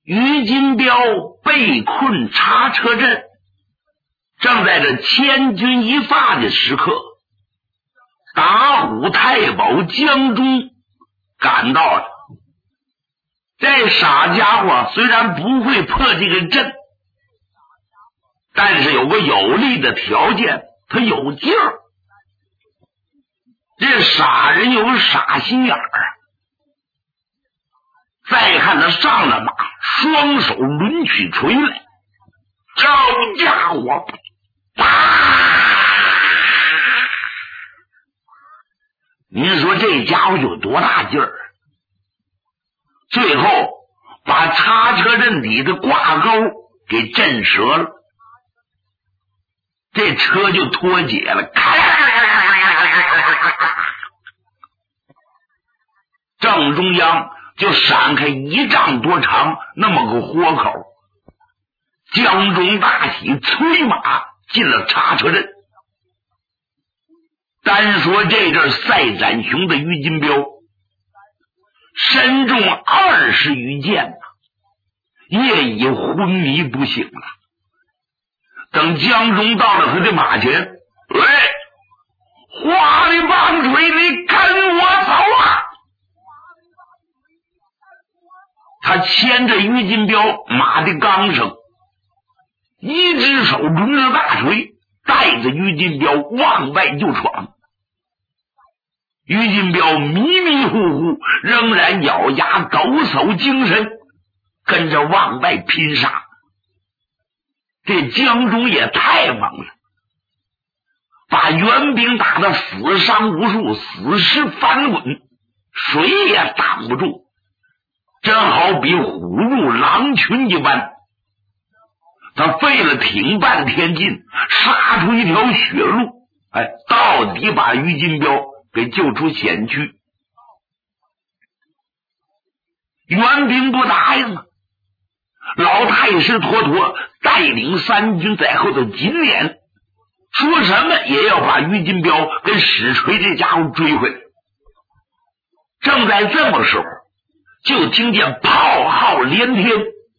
于金彪被困茶车阵，正在这千钧一发的时刻，打虎太保江忠赶到了。这傻家伙虽然不会破这个阵，但是有个有利的条件，他有劲儿。这傻人有个傻心眼儿啊！再看他上了马，双手抡起锤来，这家伙您说这家伙有多大劲儿？最后把叉车阵底的挂钩给震折了，这车就脱解了，正中央就闪开1丈多长那么个豁口。江中大喜，催马进了叉车阵。单说这阵赛展雄的于金彪身中20余箭也已昏迷不醒了。等江中到了他的马前，喂，花里棒槌，你跟我走啊！他牵着于金彪马的缰绳，一只手抡着大锤，带着于金彪往外就闯。于金彪迷迷糊糊，仍然咬牙抖擞精神，跟着往外拼杀。这江中也太猛了，把援兵打得死伤无数，死尸翻滚，谁也挡不住，真好比虎入狼群一般。他费了挺半天劲，杀出一条血路，到底把于金彪给救出险区。援兵不答应了，老太师妥妥带领3军在后头紧撵，说什么也要把于金彪跟史锤这家伙追回来。正在这么时候，就听见炮号连天，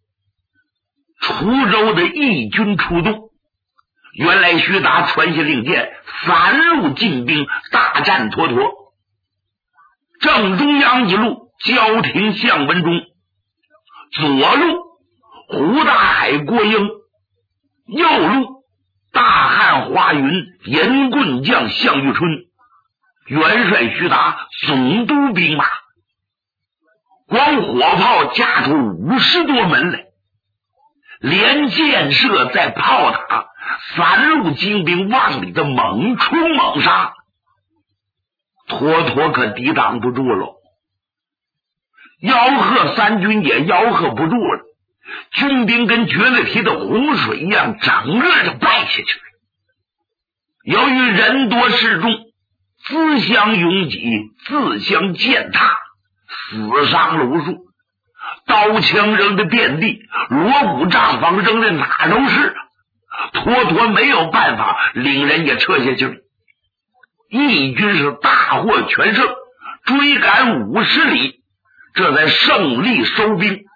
滁州的义军出动。原来徐达传下令箭，3路进兵大战妥妥。正中央一路焦廷、项文忠，左路胡大海、郭英，右路大汉华云、严棍将项玉春，元帅徐达总督兵马。光火炮架出50多门来，连箭射在炮塔，3路精兵往里的猛冲猛杀，妥妥可抵挡不住了。吆喝3军也吆喝不住了，军兵跟决了堤的洪水一样，整个就败下去了。由于人多势众，自相拥挤，自相践踏，死伤了无数，刀枪扔的遍地，锣鼓帐房扔的哪都是，妥妥没有办法，领人也撤下去了。义军是大获全胜，追赶50里，这才胜利收兵。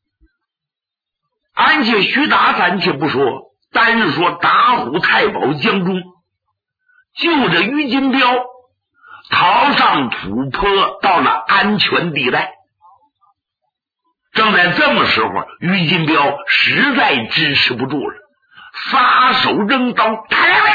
安且徐达暂且不说，单说打虎太保江忠就着于金彪逃上土坡，到了安全地带。正在这么时候，于金彪实在支持不住了，撒手扔刀，扑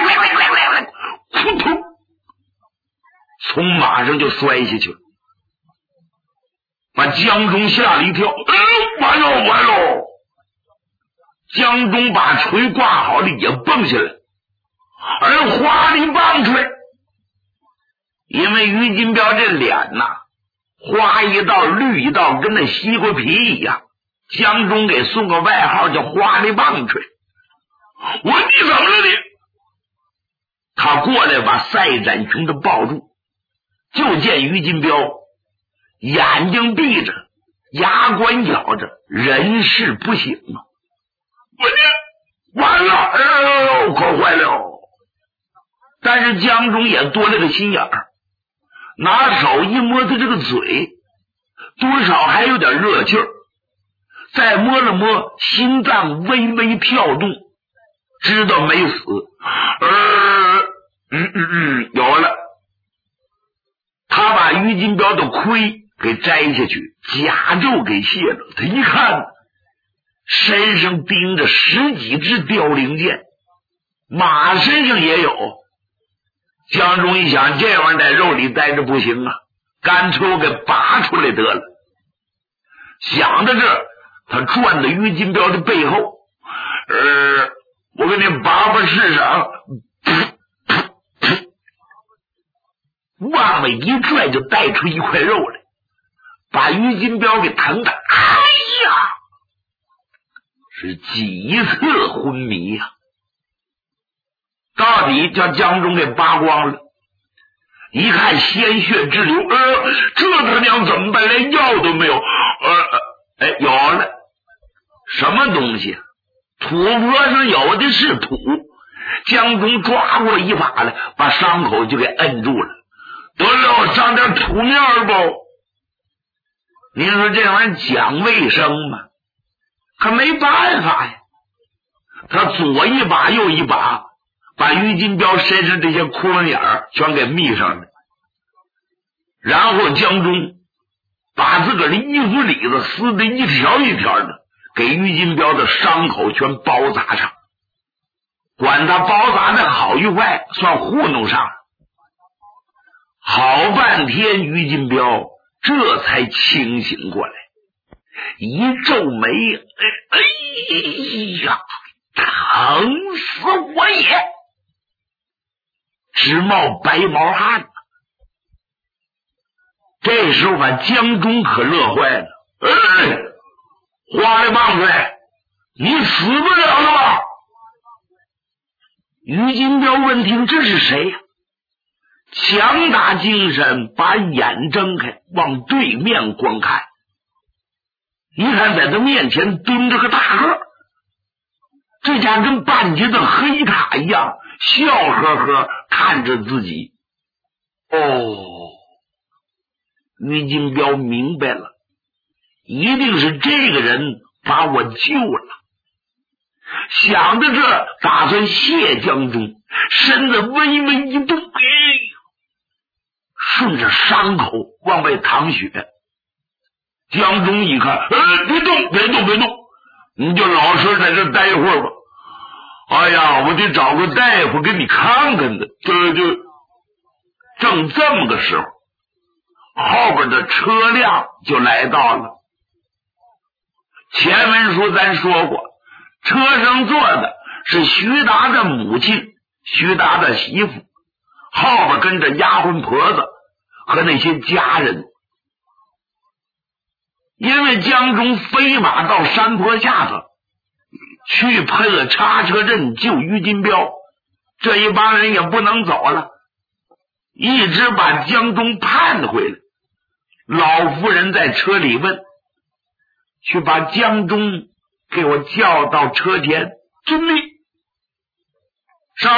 通，从马上就摔下去了，把江忠吓了一跳。完喽完喽！江忠把锤挂好了，也蹦下来，而花里棒槌，因为于金彪这脸呐，花一道绿一道，跟那西瓜皮一样，江忠给送个外号叫花里棒槌。我说你怎么了你？他过来把赛展雄的抱住，就见于金彪眼睛闭着，牙关咬着，人事不省啊！我这完了，可坏了！但是江忠也多了个心眼儿，拿手一摸他这个嘴，多少还有点热气儿， 再摸了摸心脏微微跳动，知道没死。有了。他把于金彪的盔给摘下去，甲胄给卸了。他一看，身上钉着10几支凋零箭，马身上也有。江中一想，这玩意儿在肉里待着不行啊，干脆我给拔出来得了。想到这，他转到于金彪的背后，我给你拔拔试试啊！往外一拽，就带出一块肉来，把于金彪给疼的，哎呀，是几次昏迷呀！到底叫江中给扒光了，一看鲜血直流，这他娘怎么办？连药都没有。有了，什么东西？土坡上有的是土。江中抓过一把来，把伤口就给摁住了。得了，上点土面不？您说这玩意儿讲卫生吗？可没办法呀。他左一把右一把，把于金彪身上这些窟窿眼儿全给密上了。然后江中把自个儿的衣服里子撕得一条一条的，给于金彪的伤口全包扎上。管他包扎的好与坏，算糊弄上了。好半天，于金彪这才清醒过来，一皱眉，哎呀，疼死我也！直冒白毛汗。这时候把江中可乐坏了，花里棒槌，你死不了了吧？于金彪问听这是谁呀？强打精神，把眼睁开，往对面观看。一看在他面前蹲着个大个，这家跟半截的黑塔一样，笑呵呵看着自己。于金彪明白了，一定是这个人把我救了。想到这，打算谢江中，身子微微一动，顺着伤口往外淌血。江中一看，别动，你就老实在这待会儿吧。哎呀，我得找个大夫给你看看的。正这么个时候，后边的车辆就来到了。前文书咱说过，车上坐的是徐达的母亲，徐达的媳妇，后边跟着丫鬟婆子和那些家人。因为江中飞马到山坡下头去配了叉车阵救于金彪，这一帮人也不能走了，一直把江中盼回来。老夫人在车里问，去把江中给我叫到车前。遵命。少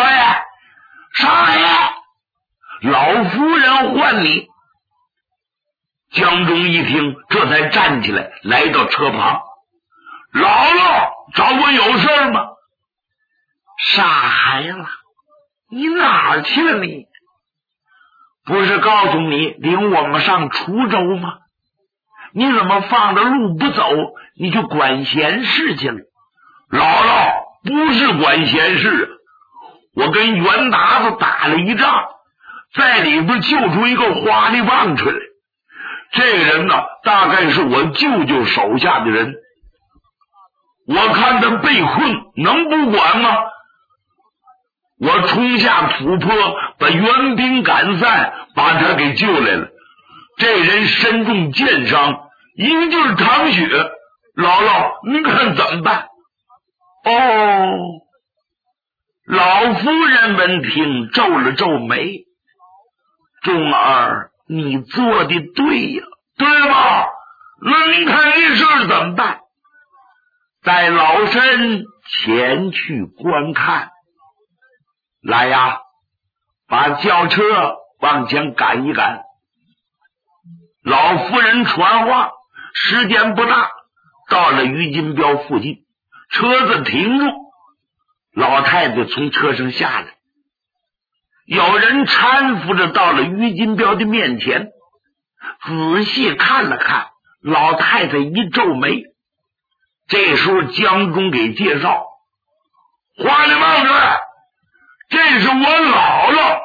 爷，老夫人唤你。江中一听，这才站起来，来到车旁。姥姥，找我有事吗？傻孩子，你哪儿去了你？不是告诉你领我们上滁州吗？你怎么放着路不走，你就管闲事去了？姥姥，不是管闲事，我跟袁达子打了一仗，在里边救出一个花里棒出来。这个人呢，大概是我舅舅手下的人，我看他被困，能不管吗？我冲下土坡，把援兵赶散，把他给救来了。这人身中箭伤，一个劲儿淌血。姥姥，您看怎么办？老夫人闻听皱了皱眉。钟儿，你做的对呀，对吧？那您看这事怎么办？带老身前去观看。来呀，把轿车往前赶一赶。老夫人传话，时间不大， 到了于金彪附近，车子停住，老太太从车上下来，有人搀扶着到了于金彪的面前，仔细看了看，老太太一皱眉。这时候江中给介绍，花里帽子，这是我姥姥，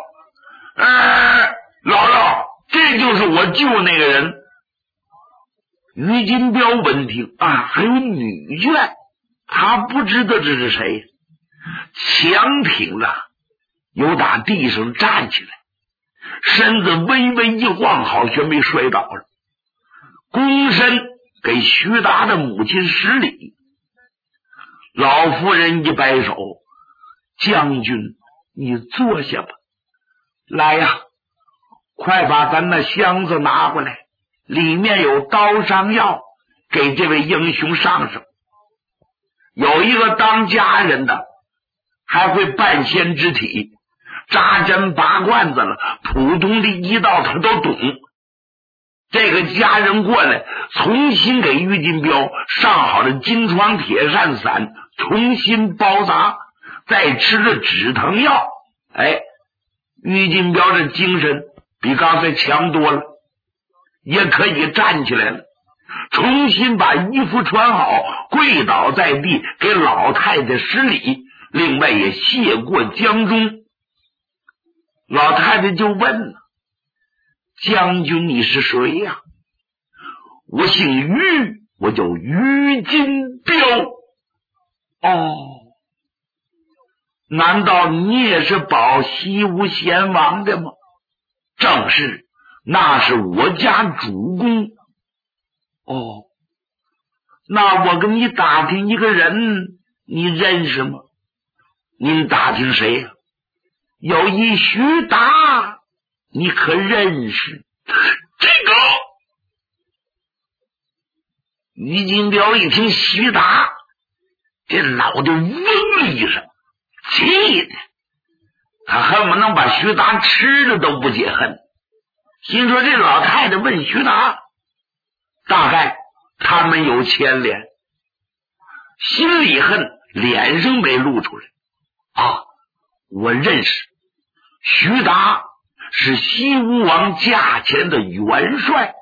姥姥，这就是我救那个人。于金彪闻听啊，还有女眷，他不知道这是谁，强挺了，由打地上站起来，身子微微一晃，好像没摔倒了，躬身给徐达的母亲施礼。老夫人一摆手，将军你坐下吧，来呀，快把咱那箱子拿过来，里面有刀伤药，给这位英雄上上。有一个当家人的还会半仙之体，扎针拔罐子了，普通的医道他都懂。这个家人过来，重新给于金彪上好了金疮铁扇散，重新包扎，再吃了止疼药。于金彪的精神比刚才强多了，也可以站起来了，重新把衣服穿好，跪倒在地给老太太施礼，另外也谢过江中。老太太就问了，将军你是谁呀？我姓于，我叫于金彪。哦，难道你也是保西吴贤王的吗？正是，那是我家主公。哦，那我跟你打听一个人，你认识吗？您打听谁呀？有一徐达，你可认识？这个于金彪一听徐达，这脑袋嗡了一声，气的他恨不能把徐达吃了都不解恨。心说这老太太问徐达，大概他们有牵连，心里恨，脸上没露出来。我认识徐达，是西吴王驾前的元帅。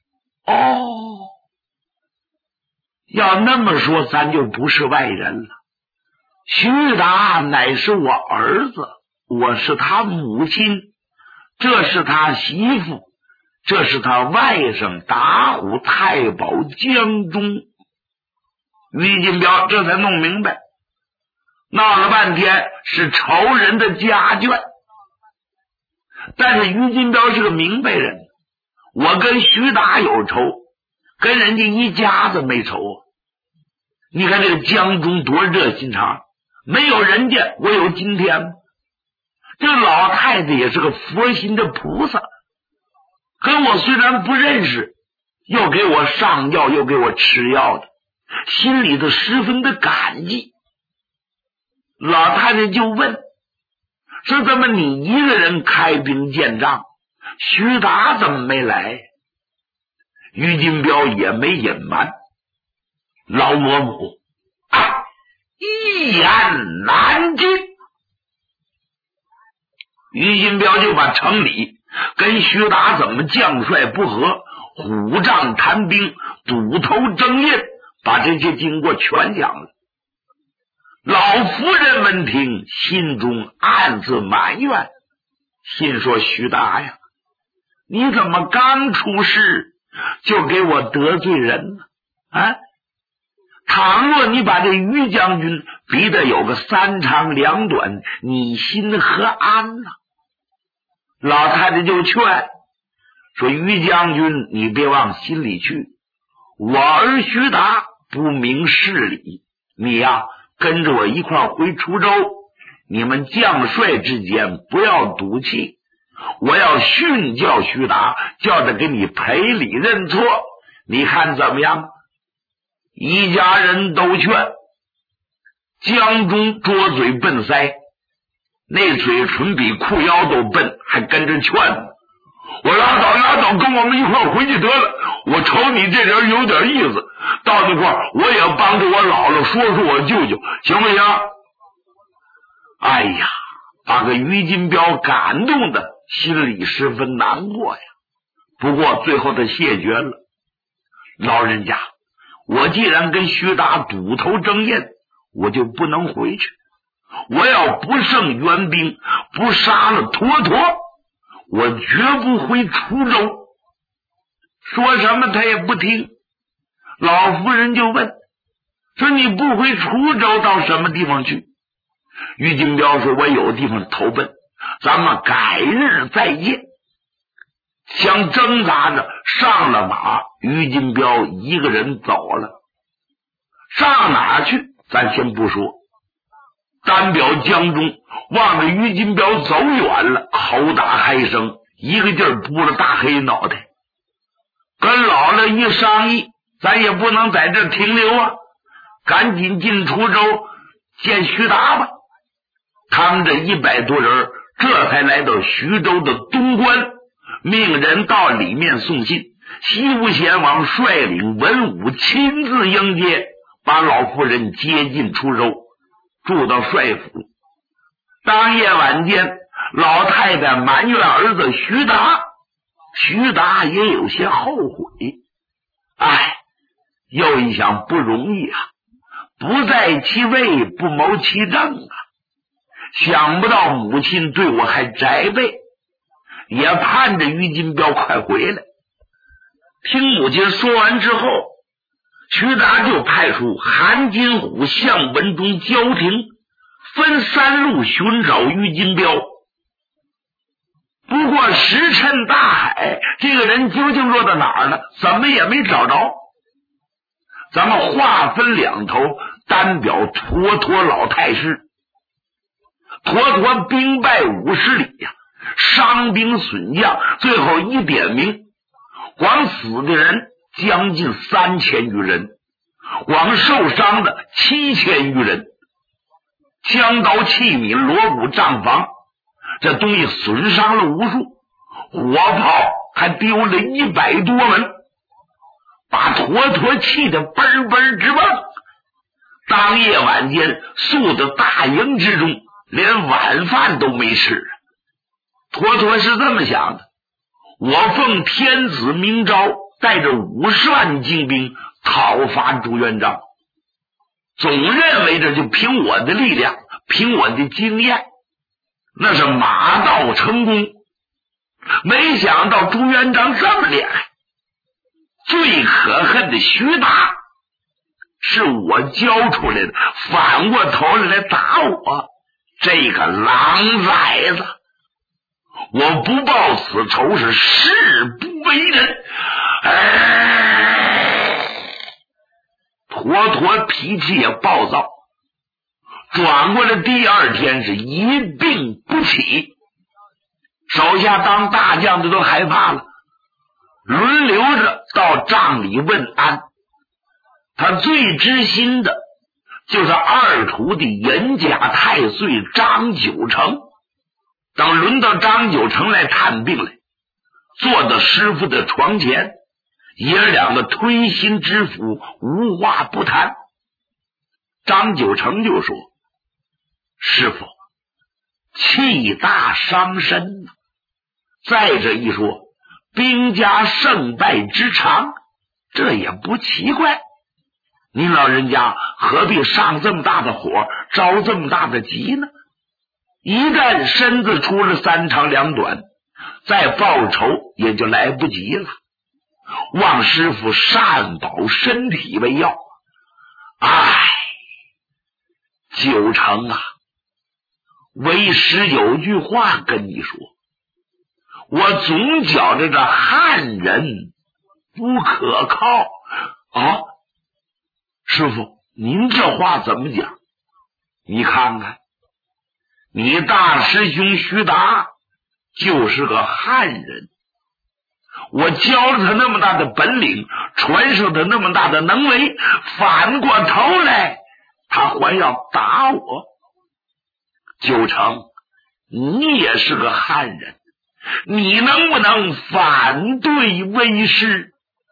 要那么说，咱就不是外人了。徐达乃是我儿子，我是他母亲，这是他媳妇，这是他外甥打虎太保江中。于金彪这才弄明白，闹了半天是仇人的家眷。但是于金彪是个明白人，我跟徐达有仇，跟人家一家子没仇啊。你看这个江中多热心肠，没有人家我有今天吗？这老太太也是个佛心的菩萨，跟我虽然不认识，又给我上药又给我吃药的，心里头十分的感激。老太太就问，说怎么你一个人开兵见仗，徐达怎么没来？于金彪也没隐瞒，老嬷母一言难尽。于金彪就把城里跟徐达怎么将帅不和，虎杖谈兵，堵头争印，把这些经过全讲了。老夫人闻听，心中暗自埋怨，心说徐达呀，你怎么刚出事就给我得罪人呢？倘若你把这于将军逼得有个三长两短，你心何安呢？老太太就劝说，于将军你别往心里去，我儿徐达不明事理，你呀跟着我一块回滁州，你们将帅之间不要赌气，我要训教徐达，叫他给你赔礼认错，你看怎么样？一家人都劝，江中捉嘴笨腮，那嘴唇比裤腰都笨，还跟着劝我拉倒，跟我们一块回去得了，我瞅你这人有点意思， 到那块儿我也帮着我姥姥说说我舅舅，行不行？哎呀，把个于金彪感动的心里十分难过呀。不过最后他谢绝了，老人家，我既然跟徐达赌头争艳，我就不能回去。我要不胜援兵，不杀了坨坨，我绝不回滁州。说什么他也不听。老夫人就问说，你不回滁州到什么地方去？于金彪说，我有地方投奔，咱们改日再见。想挣扎着上了马，于金彪一个人走了。上哪去咱先不说，单表江中望着于金彪走远了，口打嗨声，一个劲儿扑了大黑脑袋。跟姥姥一商议，咱也不能在这停留啊，赶紧进滁州见徐达吧。他们这100多人这才来到徐州的东关，命人到里面送信。西吴贤王率领文武亲自迎接，把老夫人接进滁州，住到帅府。当夜晚间，老太太埋怨儿子徐达，徐达也有些后悔。哎，又一想不容易啊，不在其位不谋其政啊，想不到母亲对我还宅备，也盼着于金彪快回来。听母亲说完之后，徐达就派出韩金虎、向文忠、焦廷分3路寻找于金彪。不过石沉大海，这个人究竟落到哪儿了？怎么也没找着。咱们划分2头，单表坨坨老太师。坨坨兵败50里呀，伤兵损将，最后一点名，光死的人将近3000余人，光受伤的7000余人，枪刀器皿、锣鼓帐房，这东西损伤了无数，火炮还丢了100多门，把坨坨气得嘣嘣直蹦。当夜晚间宿的大营之中，连晚饭都没吃。坨坨是这么想的，我奉天子明诏，带着50万精兵讨伐朱元璋，总认为这就凭我的力量，凭我的经验，那是马到成功。没想到朱元璋这么厉害，最可恨的徐达是我教出来的，反过头来打我，这个狼崽子！我不报此仇是誓不为人。坨坨脾气也暴躁，转过来第2天是一病不起，手下当大将的都害怕了，轮流着到帐里问安。他最知心的就是2徒弟严甲太岁张九成。等轮到张九成来探病来，坐到师傅的床前，爷2个推心置腹，无话不谈。张九成就说，师傅，气大伤身啊，再者一说，兵家胜败之常，这也不奇怪。您老人家何必上这么大的火，着这么大的急呢？一旦身子出了3长2短，再报仇也就来不及了。望师傅善保身体为要。九成啊，为师有句话跟你说，我总觉着这汉人不可靠啊。师傅，您这话怎么讲？你看看，你大师兄徐达就是个汉人，我教了他那么大的本领，传授他那么大的能为，反过头来他还要打我。九成，你也是个汉人，你能不能反对为师？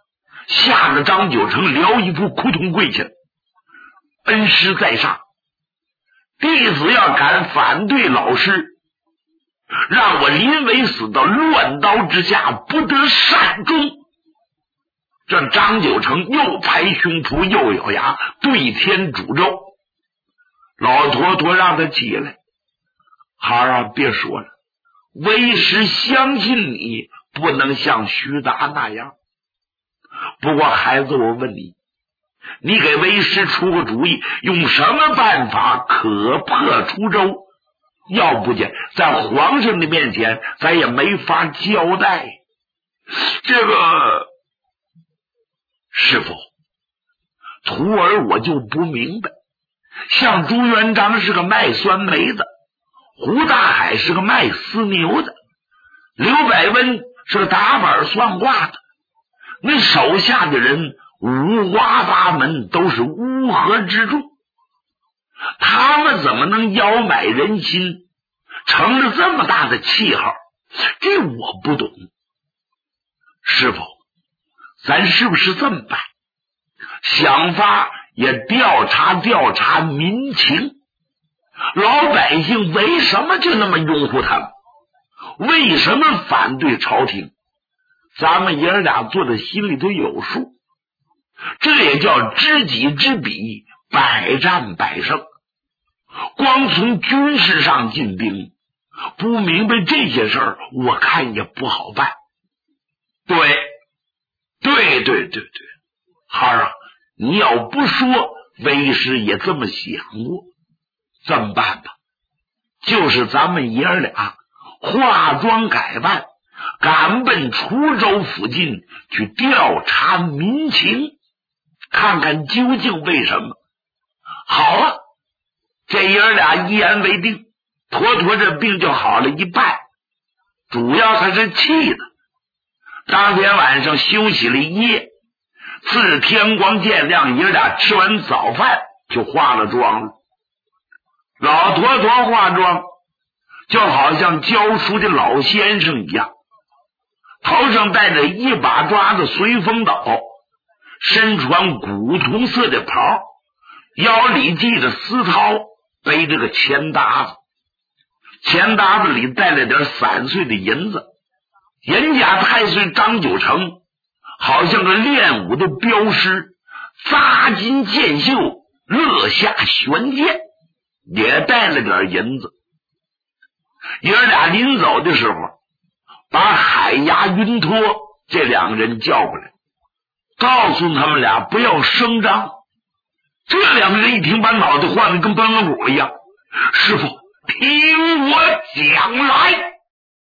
吓得张九成撩衣服扑通跪下，恩师在上，弟子要敢反对老师，让我临危死到乱刀之下，不得善终。这张九成又拍胸脯又咬牙，对天诅咒。老陀陀让他起来，孩儿啊，别说了，为师相信你不能像徐达那样。不过孩子，我问你，你给为师出个主意，用什么办法可破除舟？要不然在皇上的面前咱也没法交代。这个师傅，徒儿我就不明白，像朱元璋是个卖酸梅的，胡大海是个卖丝牛的，刘百温是个打板算卦的，那手下的人五花八门，都是乌合之众，他们怎么能摇买人心，成了这么大的气号？这我不懂。师傅，咱是不是这么办？想法也调查民情，老百姓为什么就那么拥护他们？为什么反对朝廷？咱们爷俩做的心里头有数，这也叫知己知彼，百战百胜。光从军事上进兵，不明白这些事儿，我看也不好办。对，孩儿啊，你要不说，为师也这么想过。这么办吧，就是咱们爷俩化妆改扮，赶奔滁州附近去调查民情，看看究竟为什么。好啊，这爷俩一言为定，妥妥这病就好了一半，主要他是气的。当天晚上休息了一夜，次日天光见亮，爷俩吃完早饭就化了妆了。老坨坨化妆就好像教书的老先生一样，头上戴着一把抓的随风斗，身穿古铜色的袍，腰里系着丝绦，背着个钱搭子，钱搭子里带了点散碎的银子。人家太岁张九成好像个练武的镖师，扎金箭袖，勒下悬剑，也带了点银子。爷俩临走的时候，把海牙云托这两个人叫过来，告诉他们俩不要声张。这两个人一听，把脑袋晃得跟崩了鼓一样。师傅，听我讲来。